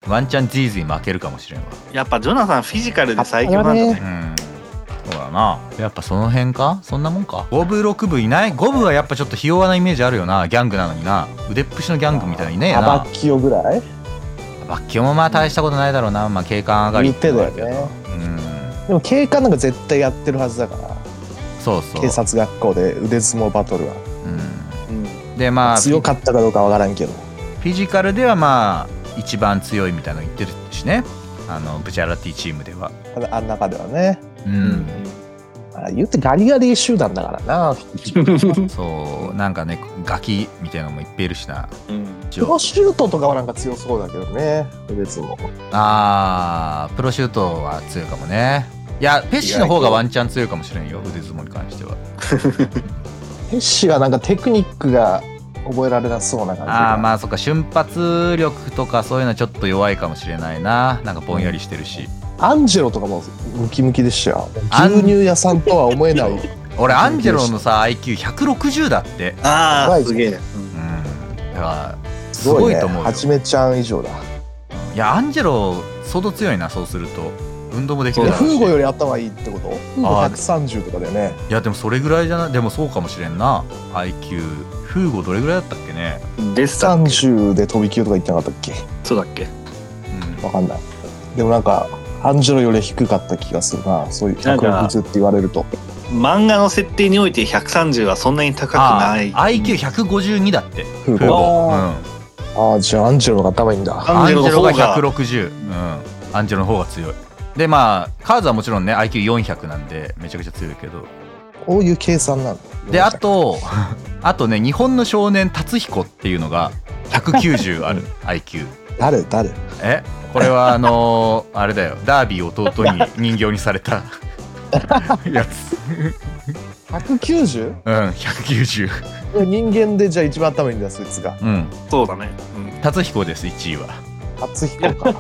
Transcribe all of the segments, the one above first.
ワンチャンジーズに負けるかもしれんわ。 やっぱジョナサンフィジカルで最強なんだね。 そうだな。やっぱその辺か、そんなもんか。5部6部いない？ 5 部はやっぱちょっとひ弱なイメージあるよな。ギャングなのにな。腕っぷしのギャングみたいなのいねえな。 バッキオぐらい？ バッキオもまあ大したことないだろうな。まあ警官上がりってのはあるけど、 でも警官なんか絶対やってるはずだから。 そうそう、 警察学校で腕相撲バトルは、 でまあ強かったかどうかわからんけど、 フィジカルではまあ一番強いみたいなの言ってるしね、ブチャラティチームでは。 あん中ではね、言ってガリガリ集団だからなそうなんかね、ガキみたいなのもいっぱいいるしな、 プロシュートとかはなんか強そうだけどね、別も。 プロシュートは強いかもね。いやペッシの方がワンチャン強いかもしれんよ、腕相撲に関しては。 ペッシはなんかテクニックが覚えられなそうな感じ。 まあそっか、瞬発力とかそういうのはちょっと弱いかもしれないな。なんかぼんやりしてるし、 アンジェロとかもムキムキでしたよ。牛乳屋さんとは思えない。 俺アンジェロのさ IQ160 だって。 すげえ。 だからすごいと思うよ。 はじめちゃん以上だ。 いやアンジェロ相当強いな。そうすると運動もできるだろうし。 フーゴより頭いいってこと？フーゴ130とかだよね。 いやでもそれぐらいじゃない。でもそうかもしれんな。 IQ フーゴどれぐらいだったっけね。 30で飛び級とか言ってなかったっけ。 そうだっけ。 わかんない。でもなんかアンジェロより低かった気がするな。そういう160って言われると。 漫画の設定において130はそんなに高くない。 IQ152 だってフーゴ。じゃあアンジェロの方が頭いいんだ。 アンジェロが160。アンジェロの方が強い。でまあカーズはもちろんね IQ400 なんでめちゃくちゃ強いけど、 こういう計算なんだ。 であとね、日本の少年達彦っていうのが190あるIQ。 誰これはあれだよ、ダービー弟に人形にされたやつ。 190？ 190。 人間でじゃあ一番頭いいんだそいつが。 そうだね。 達彦です、1位は。 達彦か。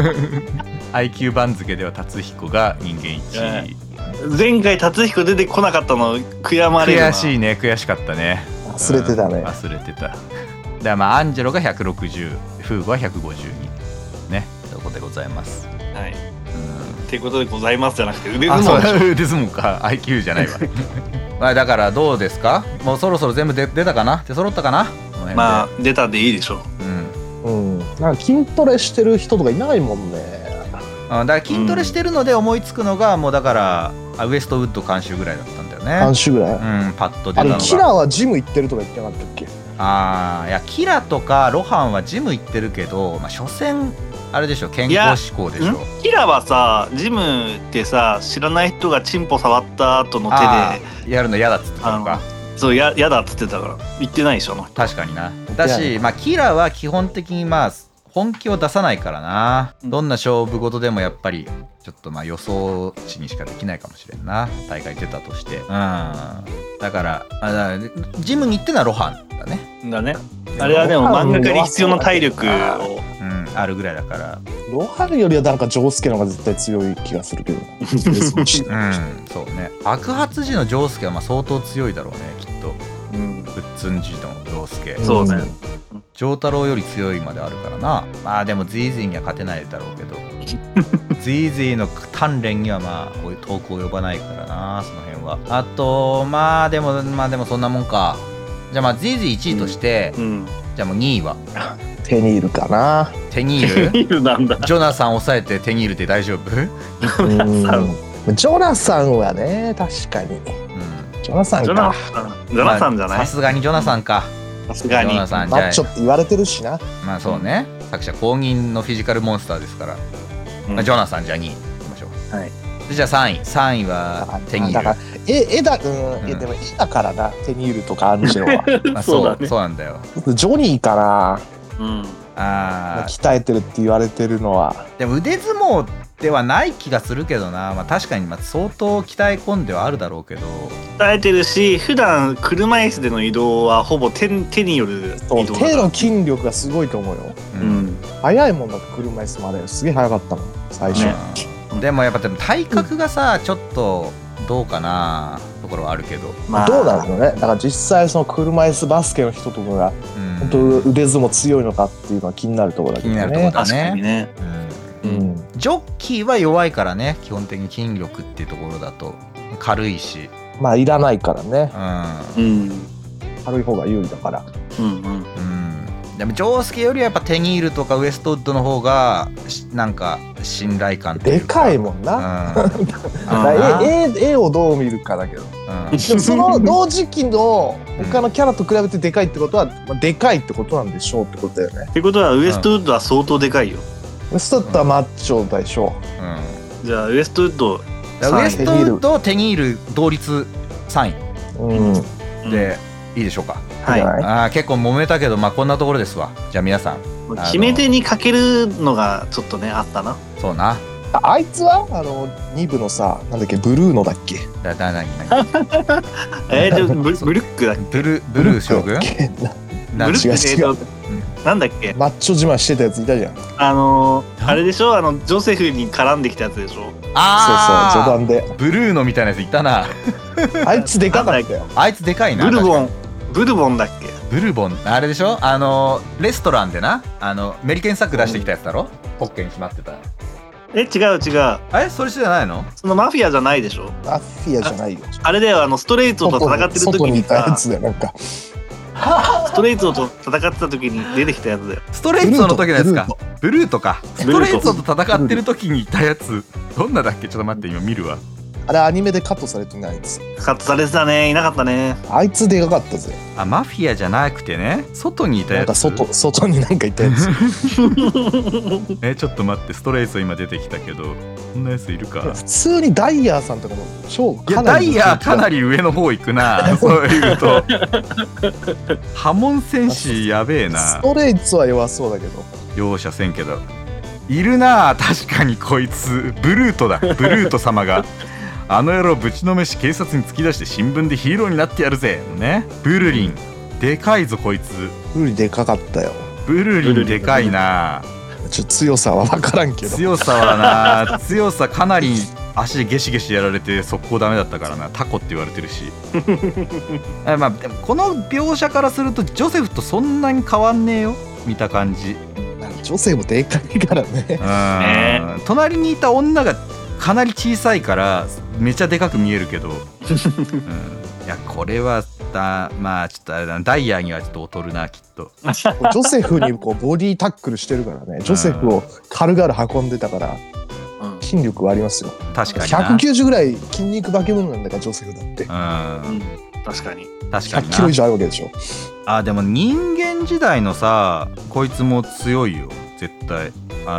IQ 番付では達彦が人間1位。 前回達彦出てこなかったの悔やまれるな。 悔しいね、悔しかったね。 忘れてたね。 忘れてた。でまあアンジェロが160、フーゴは152ね、ということでございます。 はい。っていうことでございますじゃなくて腕相撲。腕相撲か、 IQ じゃないわ。まあだからどうですか。もうそろそろ全部出たかな。出揃ったかな。 まあ出たでいいでしょう。 なんか筋トレしてる人とかいないもんね。 だから筋トレしてるので思いつくのが、もうだからウエストウッド監修ぐらいだったんだよね。 監修ぐらい。 パッと出たのが。 キラはジム行ってるとか言ってなかったっけ。 いやキラとかロハンはジム行ってるけど、まあ所詮あれでしょ、健康志向でしょ。 キラはさ、ジムってさ、知らない人がチンポ触った後の手でやるの嫌だっつってたのか。 そう嫌だっつってたから言ってないでしょ。 確かにな。だし、まあキラは基本的にまあ本気を出さないからな。どんな勝負事でもやっぱりちょっとまあ予想値にしかできないかもしれんな、大会出たとして。だからジムに行ってのはロハンだね。 あれはでも漫画家に必要な体力をあるぐらいだから。 ロハンよりはなんかジョースケの方が絶対強い気がするけど。 そうね。爆発時のジョースケはまあ相当強いだろうね、きっと。プッツン時のジョースケ。 そうね。 丈太郎より強いまであるからな。まあでもズイズイには勝てないだろうけどズイズイの鍛錬にはまあ遠く及ばないからな、その辺は。あとまあでもそんなもんか。じゃあまあズイズイ1位として、じゃあもう2位はテニールかな。 テニールなんだ。 ジョナサン抑えてテニールで大丈夫？ ジョナサンはね、確かに。ジョナサンか。 ジョナサンじゃない？ さすがにジョナサンか。 さすがに。 マッチョって言われてるしな。 まあそうね。作者公認のフィジカルモンスターですから。まあジョナサンじゃあ2位いきましょう。はい。じゃあ3位はテニール。だからでも絵だからな、テニールとかアンジェロは。 そうなんだよ。 ジョニーかな。鍛えてるって言われてるのは。 でも腕相撲ではない気がするけどな。まあ確かに相当鍛え込んではあるだろうけど。 鍛えてるし、普段車椅子での移動はほぼ手による移動だから。 手の筋力がすごいと思うよ。速いもんだって、車椅子まですげえ速かったもん最初。 でもやっぱ体格がさ、ちょっとどうかな。 ころはあるけど、 まあどうなんだろうね。だから実際その車椅子バスケの人とかが本当腕相撲強いのかっていうのは気になるところだけどね。 気になるところだ確かにね。 ジョッキーは弱いからね、基本的に筋力っていうところだと軽いし、 まあいらないからね。軽い方が有利だから。 でもジョースケよりはやっぱテニールとかウエストウッドの方がなんか信頼感というかでかいもんな。絵をどう見るかだけど、でもその同時期の他のキャラと比べてでかいってことは、まあ、でかいってことなんでしょうってことだよね。 ってことはウエストウッドは相当でかいよ。 ウエストウッドはマッチョでしょう。 じゃあウエストウッドウエストウッドテニール同率3位でいいでしょうか。 はい。 結構揉めたけど、まあこんなところですわ。じゃあ皆さん決め手にかけるのがちょっとねあったな。 そうな。 あいつは2部のさ、なんだっけ、ブルーノだっけ。 何ブルックだっけ。 ブルー将軍。 ブルックなんだっけ。 マッチョ自慢してたやついたじゃん。 あれでしょ、ジョセフに絡んできたやつでしょ。 そうそう、序盤でブルーノみたいなやついたな。 あいつでかかったよ。 あいつでかいな。 ブルボンだっけ。 ブルボン、あれでしょ、レストランでな、メリケンサック出してきたやつだろ、ポッケにしまってた。 違う。 それじゃないの？ そのマフィアじゃないでしょ。 マフィアじゃないよ。 あれだよ、ストレイトと戦ってる時に外にいたやつだよ、なんか。 ストレイトと戦ってた時に出てきたやつだよ。 ストレイトの時のやつか。ブルートか。ストレイトと戦ってる時にいたやつ、どんなだっけ？ちょっと待って、今見るわ。 あれアニメでカットされてないんです。 カットされてたね。いなかったね。 あいつでかかったぜ。 マフィアじゃなくてね、外にいたやつ。 なんか外になんかいたやつ。 ちょっと待って、ストレイト今出てきたけど、こんなやついるか。 普通にダイヤーさんとかもダイヤーかなり上の方行くな。そういうと波紋戦士やべえな。 ストレイトは弱そうだけど、 容赦せんけどいるな。確かにこいつブルートだ。ブルート様があの野郎ぶちのめし警察に突き出して新聞でヒーローになってやるぜね。ブルリンでかいぞこいつ。 ブルリンでかかったよ。 ブルリンでかいな。 ちょっと強さは分からんけど。 強さはな、強さかなり足でゲシゲシやられて速攻ダメだったからな。タコって言われてるしまあでもこの描写からするとジョセフとそんなに変わんねえよ、見た感じ。 女性もでかいからね。 隣にいた女がかなり小さいからめちゃでかく見えるけど、いやこれはまあちょっとあれだな、ダイヤにはちょっと劣るなきっと。 ジョセフにこうボディタックルしてるからね。ジョセフを軽々運んでたから筋力はありますよ。 確かに 190ぐらい筋肉化け物なんだからジョセフだって。 確かに 100キロ以上あるわけでしょ。 でも人間時代のさ、こいつも強いよ絶対。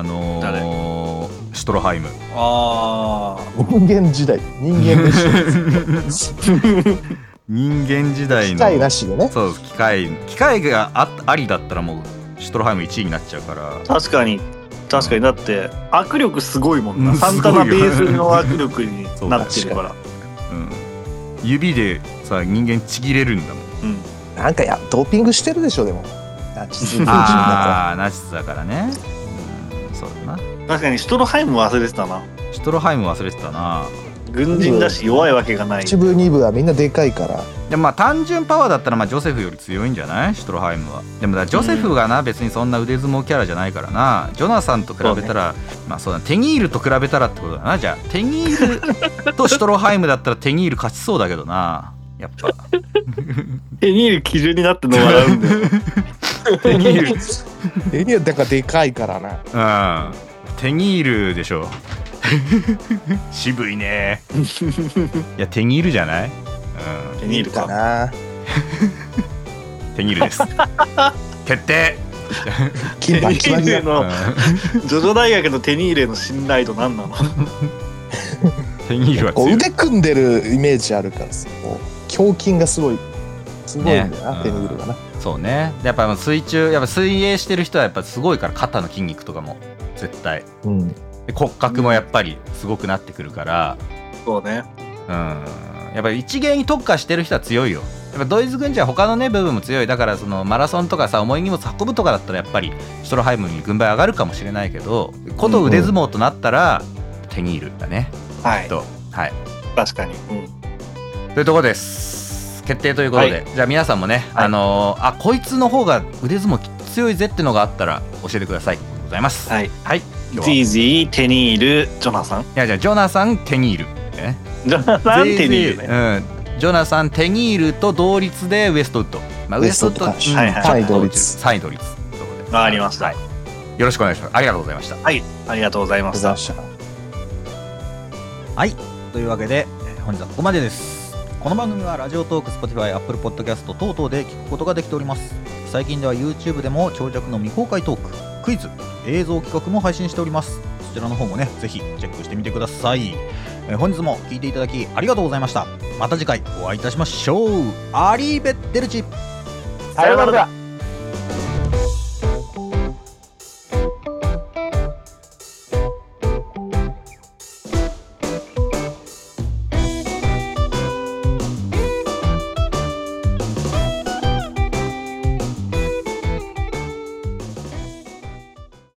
シュトロハイム。 人間時代、人間でし人間時代の機械なしでね。 そう、機械がありだったらもうシュトロハイム1位になっちゃうから。 確かにだって握力すごいもんな。サンタナベースの握力になってるから、指でさ人間ちぎれるんだもん。 なんかドーピングしてるでしょ。でもナチスだからね。そうだな。 確かにシュトロハイム忘れてたな。 シュトロハイム忘れてたな。 軍人だし弱いわけがない。 1部2部はみんなでかいから。 でもまあ単純パワーだったらジョセフより強いんじゃない、シュトロハイムは。でもジョセフがな、別にそんな腕相撲キャラじゃないからな。ジョナサンと比べたら、まあそうだ、テニールと比べたらってことだな。じゃあテニールとシュトロハイムだったらテニール勝ちそうだけどな、やっぱ。 テニール基準になっての笑うんだよ。 テニールだからでかいからな。 テニールでしょ。渋いね。いやテニールじゃない？ テニールかな。 テニールです。決定。 テニールのジョジョ大学のテニールの信頼度何なの？ テニールは強い。 腕組んでるイメージあるからさ、胸筋がすごいんだよな、テニールがな。 そうね。やっぱ水泳してる人はやっぱすごいから、肩の筋肉とかも絶対。骨格もやっぱりすごくなってくるから。 そうね。 やっぱり一芸に特化してる人は強いよ。やっぱドイツ軍人は他のね部分も強い。だからそのマラソンとかさ、重い荷物運ぶとかだったらやっぱりシュトロハイムに軍配上がるかもしれないけど、こと腕相撲となったらテニールだね。 はい。 はい。 確かに。 というところです。決定ということで、じゃあ皆さんもね、こいつの方が腕相撲強いぜってのがあったら教えてください。ございます。はい。 ジージー、テニール、ジョナサン。いや、じゃあジョナサン、テニール。 ジョナサン、テニールね。 ジョナサン、テニールと同率でウエストウッド。ウエストウッド 3位同率。 3位同率。 わかりました。 よろしくお願いします。ありがとうございました。 はい、ありがとうございました。 はい、というわけで本日はここまでです。この番組はラジオトーク、Spotify、Apple Podcast 等々で聞くことができております。最近では YouTube でも長尺の未公開トーク、クイズ、映像企画も配信しております。そちらの方もね、ぜひチェックしてみてください。本日も聞いていただきありがとうございました。また次回お会いいたしましょう。アリーベッテルチ。 さようなら。